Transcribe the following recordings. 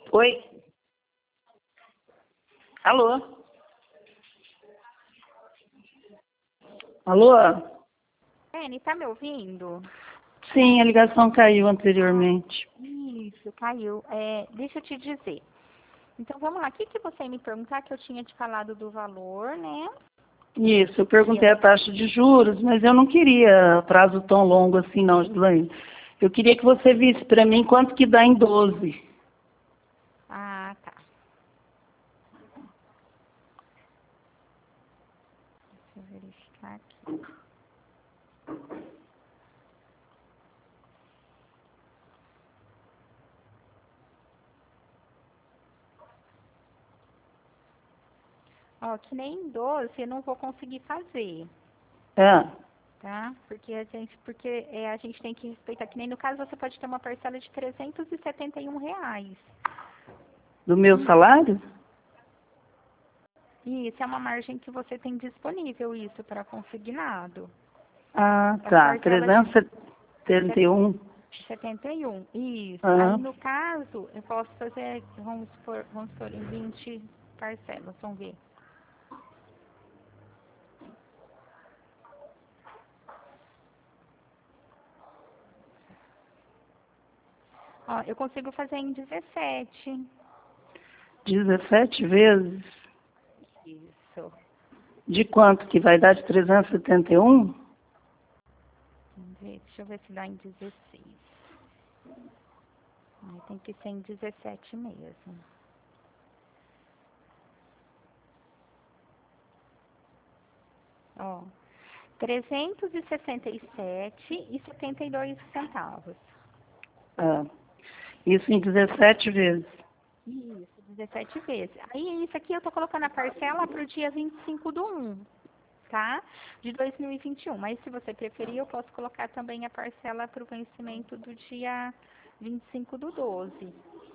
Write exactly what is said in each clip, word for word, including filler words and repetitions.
Oi? Alô? Alô? Ene, tá me ouvindo? Sim, a ligação caiu anteriormente. Isso, caiu. É, deixa eu te dizer. Então, vamos lá. O que, que você ia me perguntar que eu tinha te falado do valor, né? Isso, eu perguntei a taxa de juros, mas eu não queria prazo tão longo assim não, Gislaine. Eu queria que você visse para mim quanto que dá em doze. Ah, tá. Deixa eu verificar aqui. Ó, que nem em doze eu não vou conseguir fazer, É, tá? Porque a gente, porque, é, a gente tem que respeitar. Que nem no caso você pode ter uma parcela de trezentos e setenta e um reais. do meu salário? E isso é uma margem que você tem disponível, isso, para consignado. Ah, As tá, parcelas de trezentos e setenta e um. setenta e um, isso. Aí, Aham. no caso, eu posso fazer, vamos supor, vamos supor em vinte parcelas, vamos ver. Ó, eu consigo fazer em dezessete. dezessete vezes? Isso. De quanto que vai dar de trezentos e setenta e um? Vamos ver, deixa eu ver se dá em dezesseis. Aí tem que ser em dezessete mesmo. Ó, trezentos e sessenta e sete e setenta e dois centavos. Ah, isso em dezessete vezes. Isso, dezessete vezes. Aí, isso aqui eu tô colocando a parcela para o dia vinte e cinco do um, tá? De dois mil e vinte e um. Mas, se você preferir, eu posso colocar também a parcela para o vencimento do dia vinte e cinco do doze.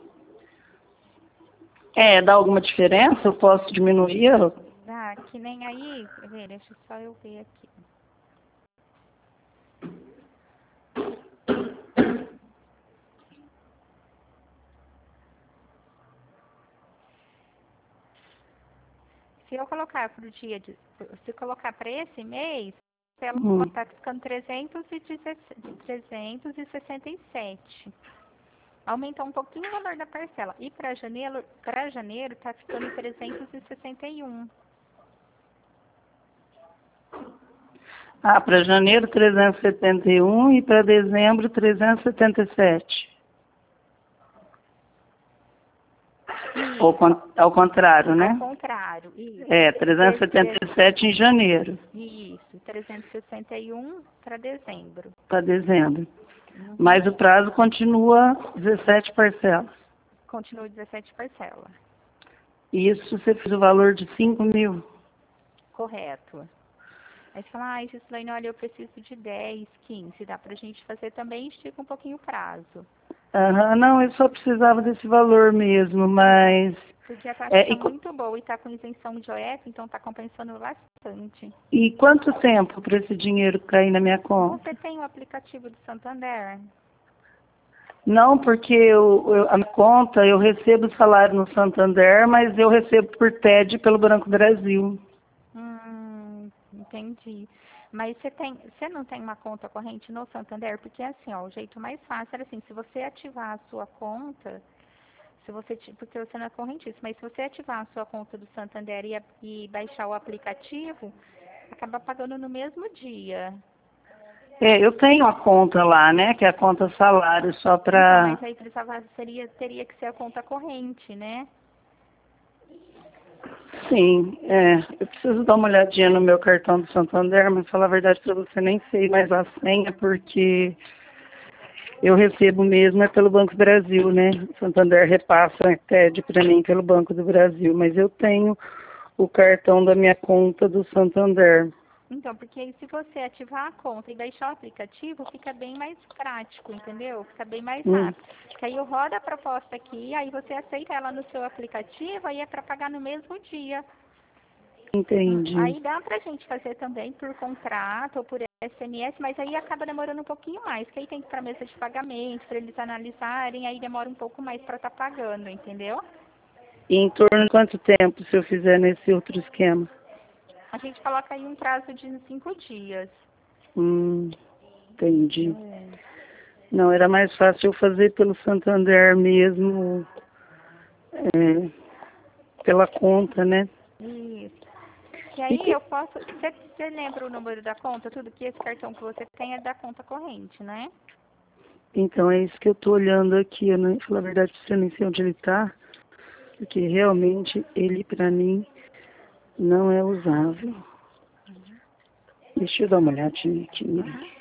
É, dá alguma diferença? Eu posso diminuir? Ah, que nem aí... Peraí, deixa só eu ver aqui. Se eu colocar para o dia... De, se eu colocar para esse mês, ela Hum. está ficando trezentos e sessenta e sete. Aumentou um pouquinho o valor da parcela. E para janeiro, para janeiro tá ficando trezentos e sessenta e um. Ah, para janeiro trezentos e setenta e um e para dezembro trezentos e setenta e sete. Ou con- ao contrário, Ao né? contrário, isso. É, trezentos e setenta e sete em janeiro, Isso, trezentos e sessenta e um para dezembro. para dezembro. Uhum. Mas o prazo continua dezessete parcelas. Continua dezessete parcelas. E isso você fez o valor de cinco mil. Correto. Aí você fala, ai, Gislaine, olha, eu preciso de dez, quinze. Dá pra gente fazer também, estica um pouquinho o prazo. Aham, não, eu só precisava desse valor mesmo, É, mas... porque a taxa É, tá e, qu- muito boa e tá com isenção de O F, então tá compensando bastante. e quanto tempo para esse dinheiro cair na minha conta? Você tem o aplicativo do Santander? Não, porque eu, eu- a minha conta, eu recebo salário no Santander, mas eu recebo por T E D pelo Banco do Brasil. Hum, entendi. Mas você tem, você não tem uma conta corrente no Santander? Porque assim, ó, o jeito mais fácil era assim, se você ativar a sua conta, se você, ti- porque você não é correntista, mas se você ativar a sua conta do Santander e, a- e baixar o aplicativo, acaba pagando no mesmo dia. É, eu tenho a conta lá, né, que é a conta salário, só Então, para... mas aí precisava, seria, teria que ser a conta corrente, né? Sim, é, eu preciso dar uma olhadinha no meu cartão do Santander, mas falar a verdade para você, nem sei mais a senha, porque eu recebo mesmo é pelo Banco do Brasil, né? O Santander repassa a T E D para mim pelo Banco do Brasil, mas eu tenho o cartão da minha conta do Santander. Então, porque aí se você ativar a conta e baixar o aplicativo, fica bem mais prático, entendeu? Fica bem mais Hum. rápido. Porque aí eu rodo a proposta aqui, aí você aceita ela no seu aplicativo, aí é para pagar no mesmo dia. Entendi. Aí dá pra gente fazer também por contrato ou por S M S, mas aí acaba demorando um pouquinho mais, porque aí tem que ir pra mesa de pagamento, para eles analisarem, aí demora um pouco mais para estar pagando, entendeu? E em torno de quanto tempo se eu fizer nesse outro esquema? A gente coloca aí um prazo de cinco dias. Hum, entendi. É. Não, era mais fácil eu fazer pelo Santander mesmo, é, pela conta, né? Isso. E E aí que, eu posso. Você, você lembra o número da conta? Tudo que esse cartão que você tem é da conta corrente, né? então é isso que eu tô olhando aqui. Eu não, falar a verdade, pra você, eu nem sei onde ele tá, porque realmente ele pra mim não é usável. Deixa eu dar uma olhadinha aqui nele. Uhum.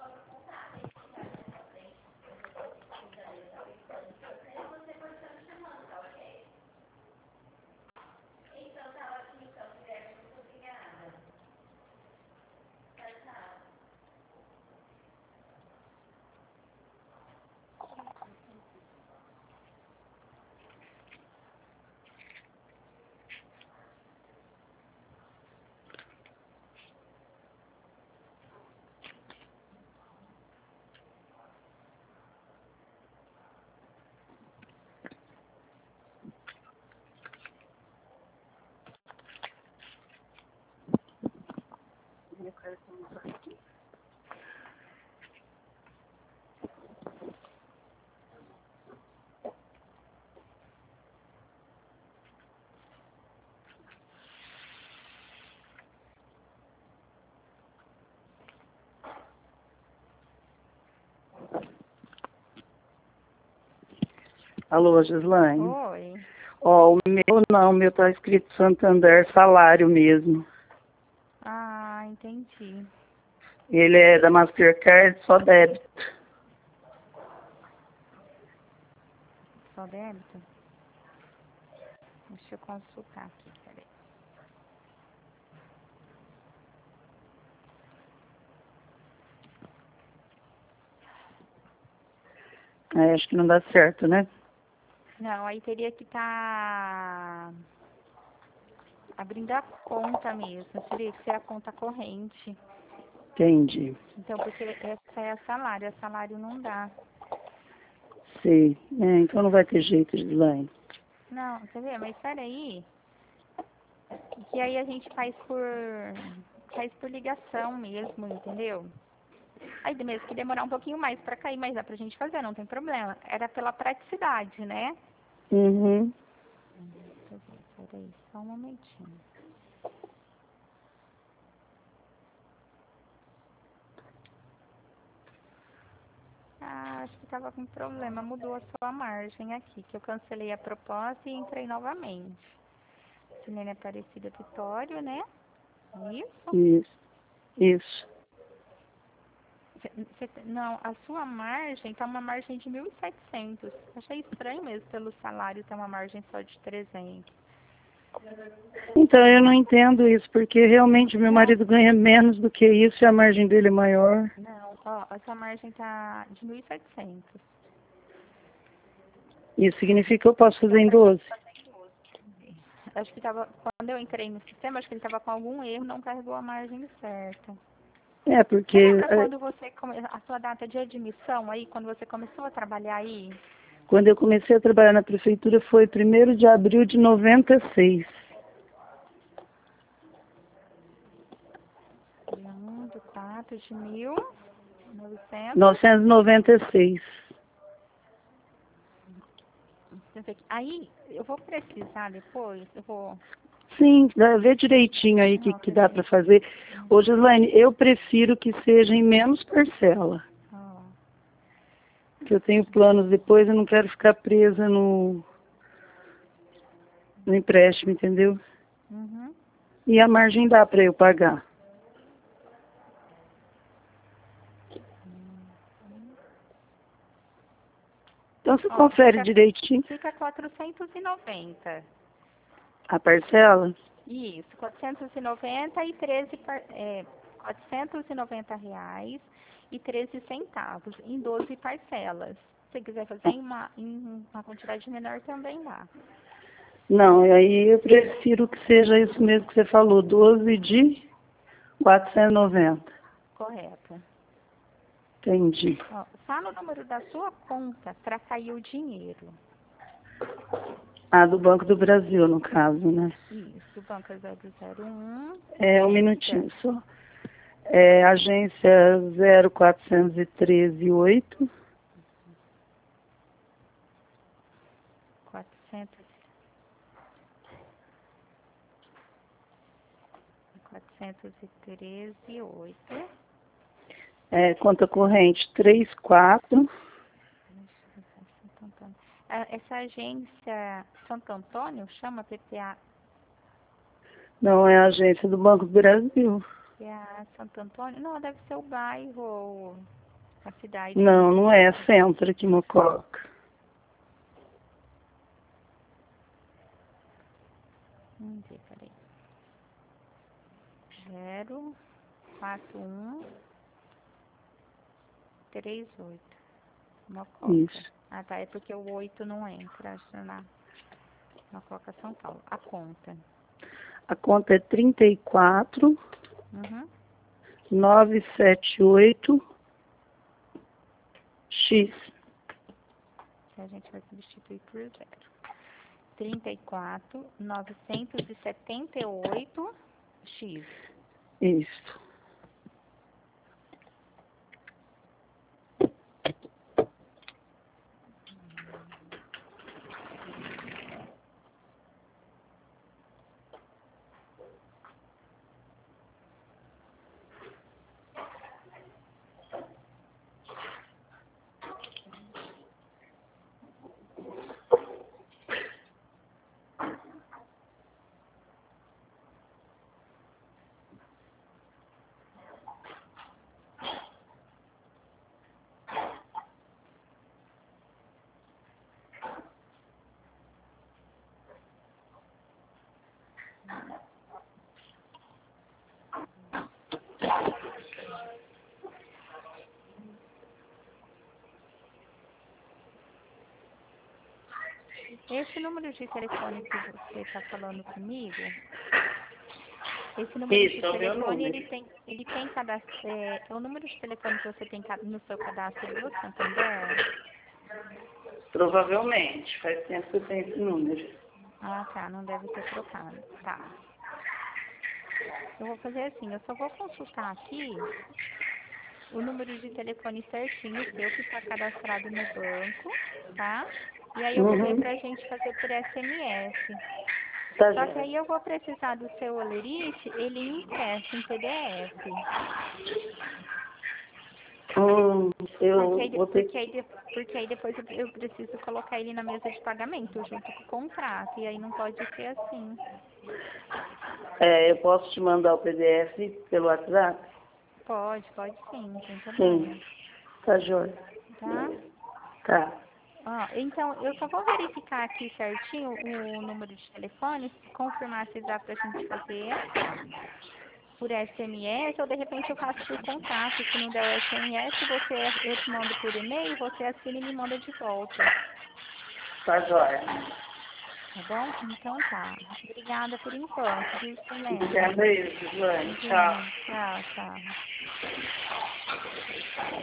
Alô, Gislaine? Oi. Ó, o meu não, o meu tá escrito Santander salário mesmo. Ah, entendi. Ele é da Mastercard, só débito. Só débito? Deixa eu consultar aqui, peraí. Aí acho que não dá certo, né? Não, aí teria que estar abrindo a conta mesmo. Teria que ser a conta corrente. Entendi. Então, porque essa é a salário, a salário não dá. Sei. É, então não vai ter jeito, Gislaine. Não, quer ver? Mas peraí. Que aí a gente faz por faz por ligação mesmo, entendeu? Aí mesmo que demorar um pouquinho mais pra cair, mas dá pra gente fazer, não tem problema. Era pela praticidade, né? Uhum. Deixa eu ver, peraí, só um momentinho. Ah, acho que tava com problema, mudou a sua margem aqui, que eu cancelei a proposta e entrei novamente. Silene Aparecida Vitório, né? Isso? Isso. Isso. Cê- cê- não, a sua margem tá uma margem de mil e setecentos. Achei estranho mesmo pelo salário ter uma margem só de trezentos. Então eu não entendo isso, porque realmente meu Não, marido ganha menos do que isso e a margem dele é maior. não, ó, a sua margem tá de mil e setecentos. Isso significa que eu posso fazer em doze. Acho que tava, quando eu entrei no sistema, acho que ele tava com algum erro, não carregou a margem certa. É, Você porque lembra é, quando você, come- a sua data de admissão aí, quando você começou a trabalhar aí? quando eu comecei a trabalhar na prefeitura foi primeiro de abril de noventa e seis. Dia um de quatro de mil e novecentos. novecentos e noventa e seis. Deixa eu ver aqui. Aí, eu vou precisar depois, eu vou... Sim, dá- vê direitinho aí que, Não, que quer dá ver? para fazer. Ô, Gislaine, eu prefiro que seja em menos parcela. Ó, Que eu tenho planos depois, eu não quero ficar presa no, no empréstimo, entendeu? uhum. E a margem dá para eu pagar. Então você Ó, confere fica, direitinho fica quatrocentos e noventa. a parcela. Isso, quatrocentos e noventa e treze, par- é, quatrocentos e noventa reais e treze centavos em doze parcelas. Se você quiser fazer em uma, em uma quantidade menor também dá. Não, e aí eu prefiro que seja isso mesmo que você falou, doze de quatrocentos e noventa. Correto. Entendi. Ó, fala o número da sua conta para sair o dinheiro. Ah, do Banco do Brasil, no caso, né? Isso, banco zero zero um. É, um minutinho só. É, agência zero quatrocentos e treze oito. quatrocentos, quatrocentos e treze oito. É, conta corrente três quatro. Ah, essa agência Santo Antônio chama P P A, Não, é a agência do Banco do Brasil. P P A Santo Antônio? Não, deve ser o bairro ou a cidade que Não, não é fica. centro aqui, Mococa. Vamos ver, peraí. zero quatro um três oito. Mococa. Isso. Ah, tá. É porque o oito não entra, acho, na Mococa, São Paulo. A conta. A conta é trinta e quatro, Uhum. novecentos e setenta e oito X. Que a gente vai substituir por zero. trinta e quatro, novecentos e setenta e oito X. Isso. Esse número de telefone que você está falando comigo, esse número de Isso, é o meu telefone, ele número. tem, ele tem cadastro, é, é o número de telefone que você tem ca- no seu cadastro do Santander? Provavelmente. Faz tempo que eu tenho esse número. Ah, tá, não deve ter trocado. Tá. Eu vou fazer assim, eu só vou consultar aqui o número de telefone certinho seu que está cadastrado no banco, tá? E aí eu vou ver Uhum. pra gente fazer por S M S. Tá, Só que joia. aí eu vou precisar do seu olerite, ele impresso em P D F. Hum, Porque eu aí, de- vou ter porque aí, de- porque aí depois eu eu preciso colocar ele na mesa de pagamento junto com o contrato. E aí não pode ser assim. É, eu posso te mandar o P D F pelo WhatsApp? Pode, pode sim, não tem Sim. problema. Tá, joia. Tá? Tá. Ó, então, eu só vou verificar aqui certinho o número de telefone, confirmar se dá pra gente fazer por S M S ou de repente eu faço por contrato. Se não der o S M S, você, eu te mando por e-mail, você assina e me manda de volta. Tá, joia. Tá bom? Então tá. Obrigada por enquanto, viu, Silene? Entenda isso, Joane. Tchau. Imagina. Tchau, tchau.